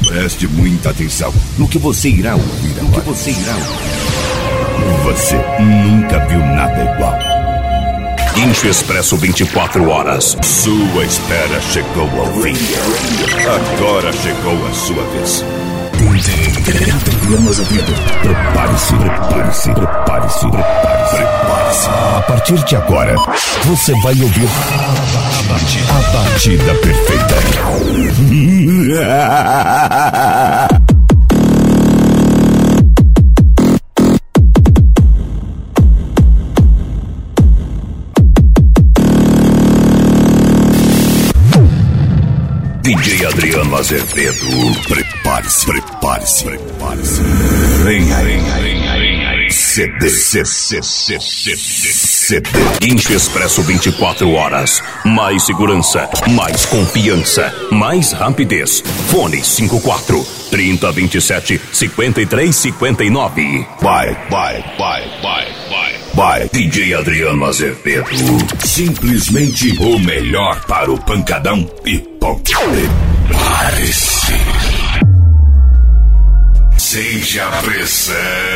Preste muita atenção no que você irá ouvir agora. Você nunca viu nada igual. Guincho Expresso 24 horas. Sua espera chegou ao fim. Agora chegou a sua vez. Prepare-se. A partir de agora, você vai ouvir a batida perfeita. DJ Adriano Azevedo. Prepare-se. Vem aí. CD. Guincho Expresso 24 horas. Mais segurança, mais confiança, mais rapidez. Fone 54 3027 5359. Vai. DJ Adriano Azevedo. Simplesmente o melhor para o pancadão e ponto. Prepare-se. Sente a pressão.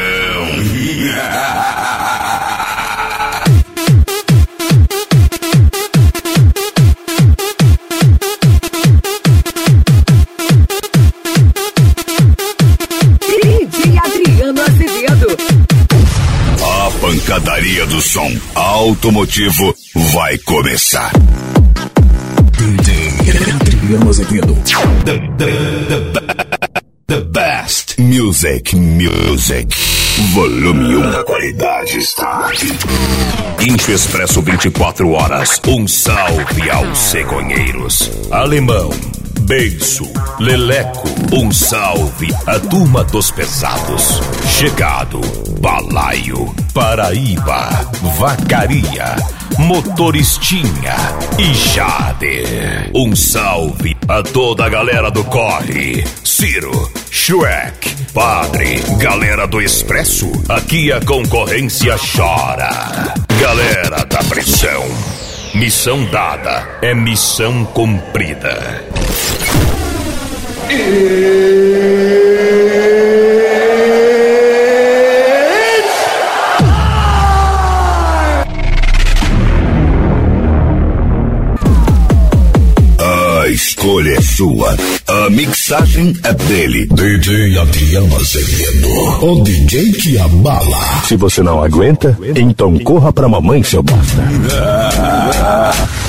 DJ Adriano Azevedo. A pancadaria do som automotivo vai começar. DJ Adriano Azevedo. The best music. Volume 1. A qualidade está aqui. Guincho Expresso 24 horas. Um salve aos cegonheiros. Alemão, Beiço, Leleco. Um salve à turma dos pesados. Chegado, Balaio, Paraíba, Vacaria, Motoristinha e Jade. Um salve a toda a galera do Corre. Ciro, Shrek, Padre, galera do Expresso. Aqui a concorrência chora. Galera da pressão. Missão dada é missão cumprida. A escolha é sua. A mixagem é dele. DJ Adriano Azevedo. O DJ que abala. Se você não aguenta, então corra pra mamãe, seu bosta.